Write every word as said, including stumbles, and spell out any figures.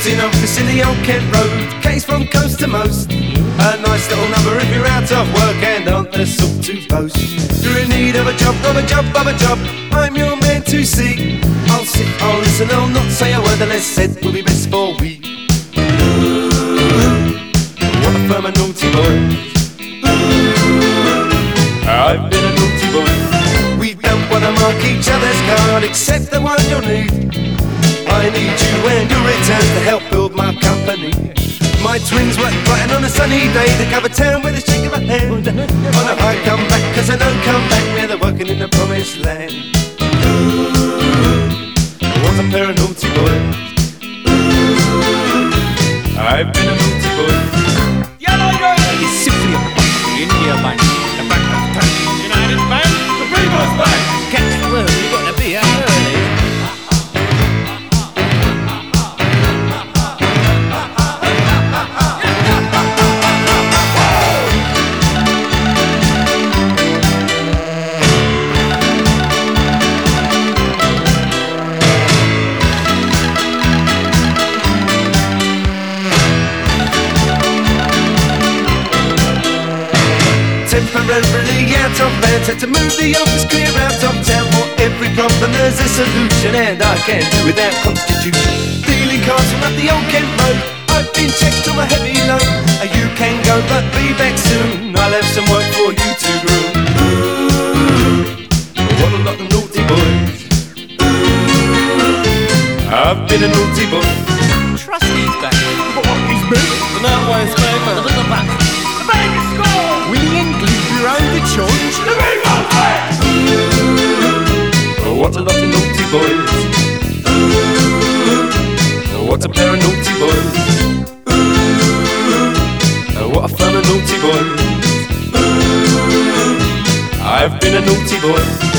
Accounting office in the Old Kent Road, case from coast to most. A nice little number if you're out of work and aren't the sort to boast. You're in need of a job, of a job, of a job, I'm your man to see. I'll sit, I'll listen, I'll not say a word, the less said will be best for we. Ooh, what a firm of naughty boys. Ooh, I've been a naughty boy. We don't wanna mark each other's card except the one you'll need. I need you and your returns to help build my company. My twins work brighten on a sunny day to cover town with a shake of a hand. On a high come back, cause I don't come back, now they're working in the promised land. Ooh, what a pair of naughty boys. Ooh, I've been a naughty boy. Yellow girl is simply a bunch. India Bank, the Bank of Tank, United Bank, the People's Bank. Catch the word, you've got to be out early. Temporarily out of bounds, had to move the office clear out of town. For every problem there's a solution, and I can't do without constitution. Dealing cards from up the Old Kent Road, I've been checked on my heavy load. You can go but be back soon, I'll have some work for you to groom. Ooh, what a lot of naughty boys. Ooh, I've been a naughty boy. Trustees back. What is me? The Mountainways paper. Look at the back. The bank is scored! Will you include your own the church? The People's Bank! Ooh, what a lot of naughty boys. Ooh, what a pair of naughty boys. Ooh, what a fun of naughty boys. Ooh, I've been a naughty boy.